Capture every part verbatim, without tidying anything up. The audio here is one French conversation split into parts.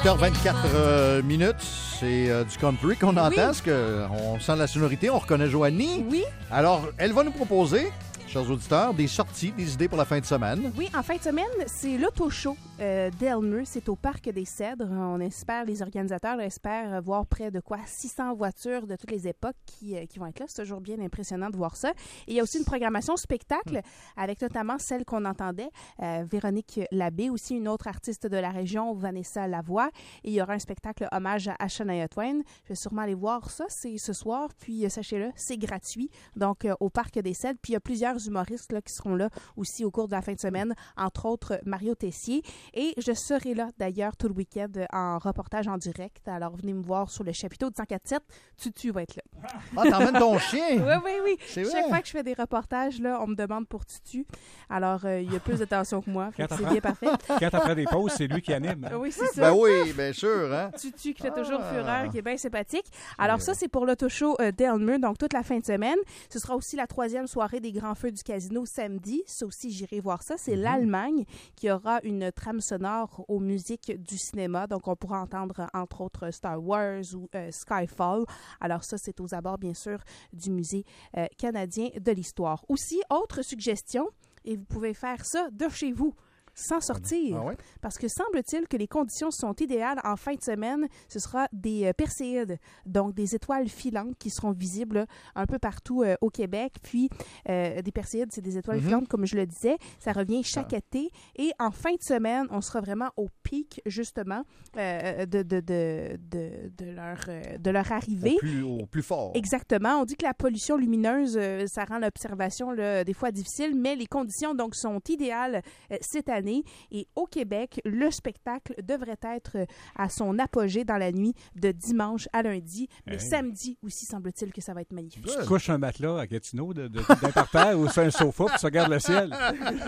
huit heures vingt-quatre euh, minutes, c'est euh, du country qu'on entend. Oui. Est-ce qu'on sent la sonorité? On reconnaît Joanie? Oui. Alors, elle va nous proposer, chers auditeurs, des sorties, des idées pour la fin de semaine. Oui, en fin de semaine, c'est l'auto-show euh, d'Elmer. C'est au Parc des Cèdres. On espère, les organisateurs espèrent voir près de quoi six cents voitures de toutes les époques qui, euh, qui vont être là. C'est toujours bien impressionnant de voir ça. Et il y a aussi une programmation spectacle avec notamment celle qu'on entendait, euh, Véronique Labbé, aussi une autre artiste de la région, Vanessa Lavoie. Et il y aura un spectacle hommage à Shania Twain. Je vais sûrement aller voir ça. C'est ce soir. Puis, euh, sachez-le, c'est gratuit. Donc, euh, au Parc des Cèdres. Puis, il y a plusieurs humoristes là, qui seront là aussi au cours de la fin de semaine, entre autres Mario Tessier. Et je serai là d'ailleurs tout le week-end en reportage en direct. Alors venez me voir sur le chapiteau de cent quatre sept. Tutu va être là. Ah, t'emmènes ton chien? Oui, oui, oui. C'est Chaque vrai. fois que je fais des reportages, là, on me demande pour Tutu. Alors, euh, il y a plus d'attention que moi. Fait que Quand c'est t'apprends- bien parfait. Quand après des pauses, c'est lui qui anime. Oui, c'est ça. Ben oui, bien sûr. Hein? Tutu qui fait toujours Ah. fureur, qui est bien sympathique. Alors ça, c'est pour l'auto-show euh, d'Elmer, donc toute la fin de semaine. Ce sera aussi la troisième soirée des Grands Feux du Casino samedi. Ça aussi, j'irai voir ça. C'est l'Allemagne qui aura une trame sonore aux musiques du cinéma. Donc, on pourra entendre, entre autres, Star Wars ou euh, Skyfall. Alors ça, c'est aux abords, bien sûr, du Musée euh, canadien de l'histoire. Aussi, autre suggestion, et vous pouvez faire ça de chez vous, sans sortir. Ah ouais? Parce que semble-t-il que les conditions sont idéales en fin de semaine. Ce sera des euh, Perséides, donc des étoiles filantes qui seront visibles là, un peu partout euh, au Québec. Puis, euh, des Perséides, c'est des étoiles Mhm. filantes, comme je le disais. Ça revient chaque Ah. été. Et en fin de semaine, on sera vraiment au pic, justement, euh, de, de, de, de, de, leur, euh, de leur arrivée. Au plus, au plus fort. Exactement. On dit que la pollution lumineuse, euh, ça rend l'observation là, des fois difficile, mais les conditions donc sont idéales euh, cette année. Et au Québec, le spectacle devrait être euh, à son apogée dans la nuit de dimanche à lundi. Mais Hey. samedi aussi, semble-t-il que ça va être magnifique. Ouais. Tu couches un matelas à Gatineau de, de, d'un par terre ou sur un sofa puis tu regardes le ciel.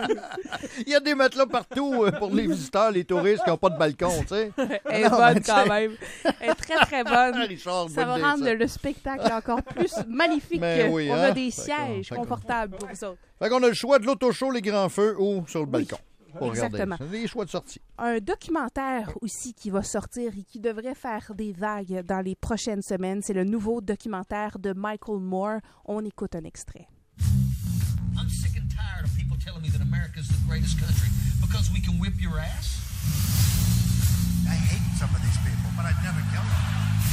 Il y a des matelas partout euh, pour les visiteurs, les touristes qui n'ont pas de balcon, tu sais. Elle est Non, bonne mais tu quand sais- même. Elle est très, très bonne. Richard, Ça va bonne rendre idée, le, le spectacle encore plus magnifique. Ben oui, On hein? a des D'accord, sièges d'accord. confortables pour vous autres. Fait qu'on a le choix de l'auto-show, les grands feux ou sur le balcon. Pour exactement. regarder. C'est des choix de sortie. Un documentaire aussi qui va sortir et qui devrait faire des vagues dans les prochaines semaines. C'est le nouveau documentaire de Michael Moore. On écoute un extrait. I'm sick and tired of people telling me that America's the greatest country because we can whip your ass. I hate some of these people, but I'd never kill them.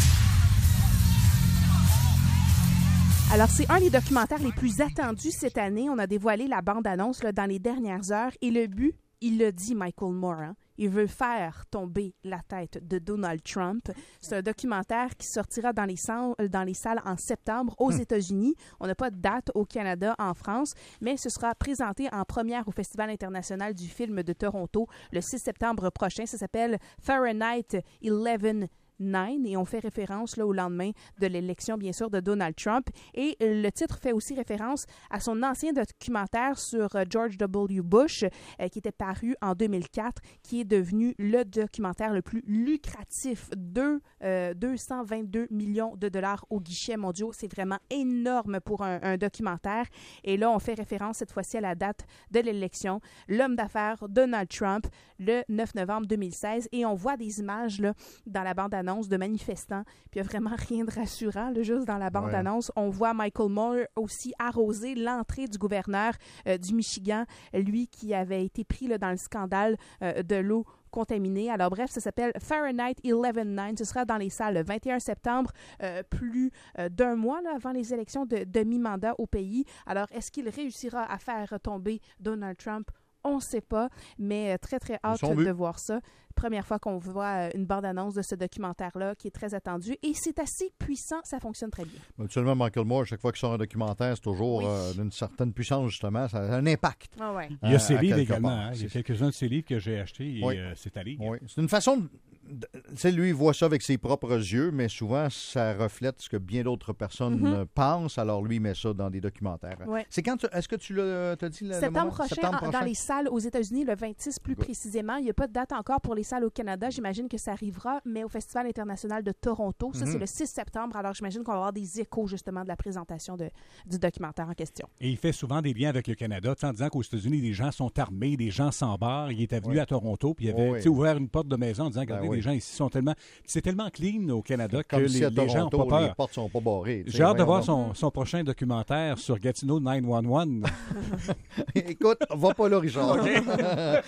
Alors, c'est un des documentaires les plus attendus cette année. On a dévoilé la bande-annonce là, dans les dernières heures. Et le but, il le dit, Michael Moore, hein, il veut faire tomber la tête de Donald Trump. C'est un documentaire qui sortira dans les, salles, dans les salles en septembre aux États-Unis. On n'a pas de date au Canada, en France, mais ce sera présenté en première au Festival international du film de Toronto le six septembre prochain. Ça s'appelle Fahrenheit eleven nine et on fait référence là, au lendemain de l'élection, bien sûr, de Donald Trump. Et euh, le titre fait aussi référence à son ancien documentaire sur euh, George W. Bush euh, qui était paru en deux mille quatre, qui est devenu le documentaire le plus lucratif. Deux, euh, deux cent vingt-deux millions de dollars au guichet mondiaux. C'est vraiment énorme pour un, un documentaire. Et là, on fait référence cette fois-ci à la date de l'élection. L'homme d'affaires Donald Trump, le neuf novembre deux mille seize. Et on voit des images là, dans la bande-annonce de manifestants, puis il n'y a vraiment rien de rassurant, là, juste dans la bande-annonce. On voit Michael Moore aussi arroser l'entrée du gouverneur euh, du Michigan, lui qui avait été pris là, dans le scandale euh, de l'eau contaminée. Alors bref, ça s'appelle Fahrenheit eleven nine. Ce sera dans les salles le vingt et un septembre, euh, plus euh, d'un mois là, avant les élections de, de mi-mandat au pays. Alors, est-ce qu'il réussira à faire tomber Donald Trump? On ne sait pas, mais très, très hâte Son but. de voir ça. Première fois qu'on voit une bande-annonce de ce documentaire-là qui est très attendu. Et c'est assez puissant, ça fonctionne très bien. Actuellement, Michael Moore, chaque fois qu'il sort un documentaire, c'est toujours Oui. euh, d'une certaine puissance, justement. Ça a un impact. Ah ouais. Il y a à- ses à livres quelque également. part. hein. Il y a C'est- quelques-uns de ses livres que j'ai achetés et Oui. euh, c'est à lire. Oui. C'est une façon de... de- Tu sais, lui, il voit ça avec ses propres yeux, mais souvent, ça reflète ce que bien d'autres personnes Mhm. euh, pensent. Alors, lui, il met ça dans des documentaires. Ouais. C'est quand... tu- Est-ce que tu l'as t'as dit le, le Septembre moment? prochain, Septembre en- prochain? dans les salles aux États-Unis, le vingt-six plus Good. précisément. Il n'y a pas de date encore pour les salles au Canada. J'imagine que ça arrivera, mais au Festival international de Toronto, ça, Mhm. c'est le six septembre. Alors, j'imagine qu'on va avoir des échos, justement, de la présentation de, du documentaire en question. Et il fait souvent des liens avec le Canada, en disant qu'aux États-Unis, les gens sont armés, les gens s'embarquent. Il était venu Oui. à Toronto, puis il avait Oui. tu sais, ouvert une porte de maison en disant, Ben regardez, oui. les gens ici sont tellement... C'est tellement clean au Canada que Comme les, si à les gens n'ont Toronto, pas les peur. portes sont pas barrées. tu sais, J'ai hâte de voir voyons son, son prochain documentaire sur Gatineau neuf un un. donc. Écoute, va pas là, Richard.